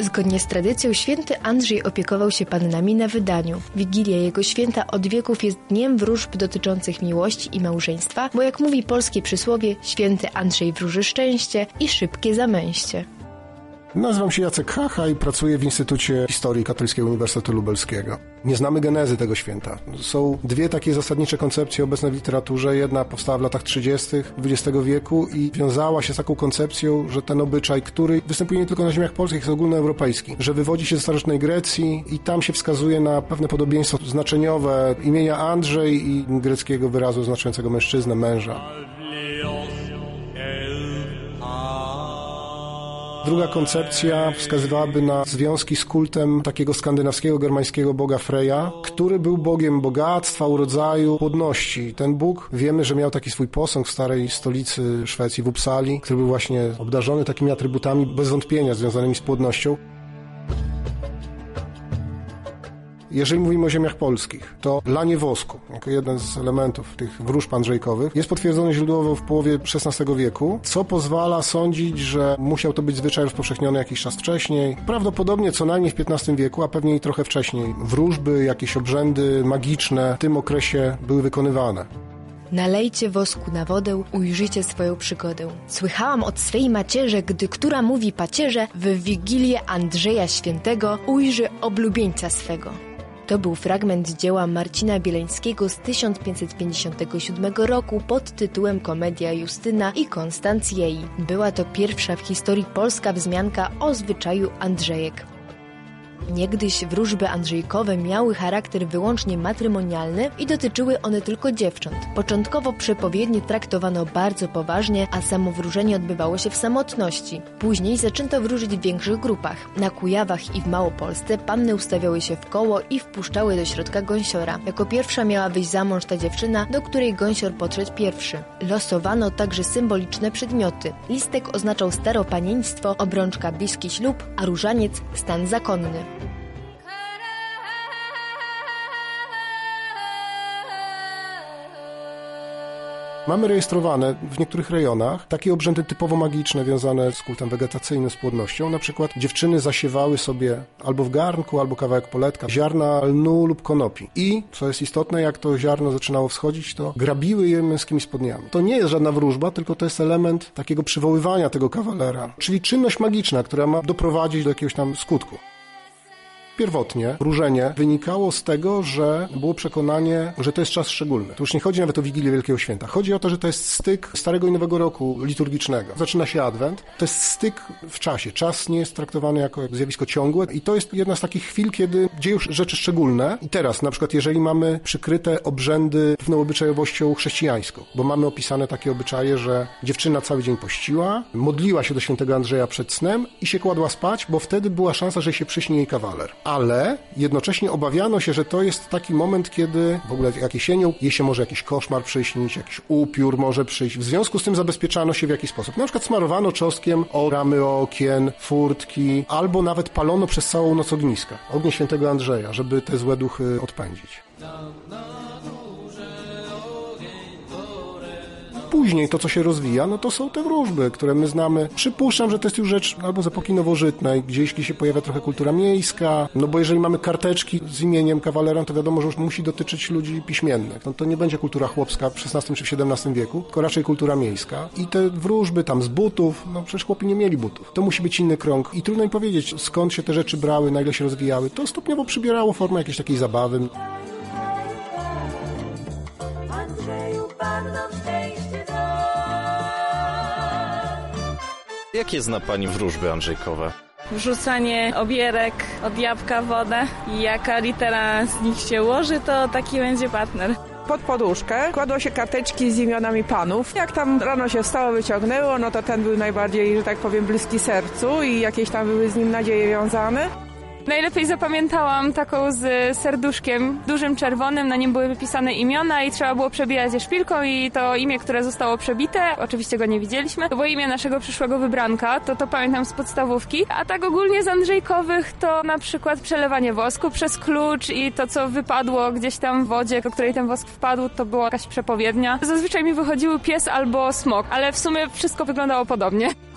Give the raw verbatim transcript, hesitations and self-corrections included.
Zgodnie z tradycją święty Andrzej opiekował się pannami na wydaniu. Wigilia jego święta od wieków jest dniem wróżb dotyczących miłości i małżeństwa, bo jak mówi polskie przysłowie, święty Andrzej wróży szczęście i szybkie zamęście. Nazywam się Jacek Hacha i pracuję w Instytucie Historii Katolickiego Uniwersytetu Lubelskiego. Nie znamy genezy tego święta. Są dwie takie zasadnicze koncepcje obecne w literaturze. Jedna powstała w latach trzydziestych dwudziestego wieku i wiązała się z taką koncepcją, że ten obyczaj, który występuje nie tylko na ziemiach polskich, jest ogólnoeuropejski, że wywodzi się ze starożytnej Grecji i tam się wskazuje na pewne podobieństwo znaczeniowe imienia Andrzej i greckiego wyrazu oznaczającego mężczyznę, męża. Druga koncepcja wskazywałaby na związki z kultem takiego skandynawskiego, germańskiego boga Freya, który był bogiem bogactwa, urodzaju, płodności. Ten bóg, wiemy, że miał taki swój posąg w starej stolicy Szwecji, w Uppsali, który był właśnie obdarzony takimi atrybutami bez wątpienia związanymi z płodnością. Jeżeli mówimy o ziemiach polskich, to lanie wosku, jako jeden z elementów tych wróżb andrzejkowych, jest potwierdzone źródłowo w połowie szesnastego wieku, co pozwala sądzić, że musiał to być zwyczaj rozpowszechniony jakiś czas wcześniej. Prawdopodobnie co najmniej w piętnastym wieku, a pewnie i trochę wcześniej. Wróżby, jakieś obrzędy magiczne w tym okresie były wykonywane. Nalejcie wosku na wodę, ujrzycie swoją przygodę. Słychałam od swej macierze, gdy która mówi pacierze, w Wigilię Andrzeja Świętego ujrzy oblubieńca swego. To był fragment dzieła Marcina Bieleńskiego z tysiąc pięćset pięćdziesiątego siódmego roku pod tytułem Komedia Justyna i Konstanc jej. Była to pierwsza w historii polska wzmianka o zwyczaju Andrzejek. Niegdyś wróżby andrzejkowe miały charakter wyłącznie matrymonialny i dotyczyły one tylko dziewcząt. Początkowo przepowiednie traktowano bardzo poważnie, a samo wróżenie odbywało się w samotności. Później zaczęto wróżyć w większych grupach. Na Kujawach i w Małopolsce panny ustawiały się w koło i wpuszczały do środka gąsiora. Jako pierwsza miała wyjść za mąż ta dziewczyna, do której gąsior podszedł pierwszy. Losowano także symboliczne przedmioty. Listek oznaczał staropanieństwo, obrączka bliski ślub, a różaniec stan zakonny. Mamy rejestrowane w niektórych rejonach takie obrzędy typowo magiczne wiązane z kultem wegetacyjnym, z płodnością. Na przykład dziewczyny zasiewały sobie albo w garnku, albo kawałek poletka ziarna lnu lub konopi. I, co jest istotne, jak to ziarno zaczynało wschodzić, to grabiły je męskimi spodniami. To nie jest żadna wróżba, tylko to jest element takiego przywoływania tego kawalera, czyli czynność magiczna, która ma doprowadzić do jakiegoś tam skutku. Pierwotnie wróżenie wynikało z tego, że było przekonanie, że to jest czas szczególny. To już nie chodzi nawet o Wigilię Wielkiego Święta. Chodzi o to, że to jest styk Starego i Nowego Roku liturgicznego. Zaczyna się Adwent. To jest styk w czasie. Czas nie jest traktowany jako zjawisko ciągłe i to jest jedna z takich chwil, kiedy dzieją się rzeczy szczególne. I teraz, na przykład, jeżeli mamy przykryte obrzędy pewną obyczajowością chrześcijańską, bo mamy opisane takie obyczaje, że dziewczyna cały dzień pościła, modliła się do świętego Andrzeja przed snem i się kładła spać, bo wtedy była szansa, że się przyśni jej kawaler. Ale jednocześnie obawiano się, że to jest taki moment, kiedy w ogóle jak jesienią jej się może jakiś koszmar przyśnić, jakiś upiór może przyjść. W związku z tym zabezpieczano się w jakiś sposób. Na przykład smarowano czosnkiem o ramy okien, furtki, albo nawet palono przez całą noc ogniska. Ognie świętego Andrzeja, żeby te złe duchy odpędzić. Później to, co się rozwija, no to są te wróżby, które my znamy. Przypuszczam, że to jest już rzecz albo z epoki nowożytnej, gdzieś się pojawia trochę kultura miejska, no bo jeżeli mamy karteczki z imieniem kawalera, to wiadomo, że już musi dotyczyć ludzi piśmiennych. No to nie będzie kultura chłopska w szesnastym czy w siedemnastym wieku, tylko raczej kultura miejska. I te wróżby tam z butów, no przecież chłopi nie mieli butów. To musi być inny krąg. I trudno mi powiedzieć, skąd się te rzeczy brały, na ile się rozwijały. To stopniowo przybierało formę jakiejś takiej zabawy. Jakie zna Pani wróżby andrzejkowe? Wrzucanie obierek od jabłka w wodę i jaka litera z nich się ułoży, to taki będzie partner. Pod poduszkę kładło się karteczki z imionami panów. Jak tam rano się wstało, wyciągnęło, no to ten był najbardziej, że tak powiem, bliski sercu i jakieś tam były z nim nadzieje wiązane. Najlepiej zapamiętałam taką z serduszkiem dużym czerwonym, na nim były wypisane imiona i trzeba było przebijać je szpilką i to imię, które zostało przebite, oczywiście go nie widzieliśmy, to było imię naszego przyszłego wybranka, to to pamiętam z podstawówki, a tak ogólnie z andrzejkowych to na przykład przelewanie wosku przez klucz i to, co wypadło gdzieś tam w wodzie, do której ten wosk wpadł, to była jakaś przepowiednia. Zazwyczaj mi wychodziły pies albo smok, ale w sumie wszystko wyglądało podobnie.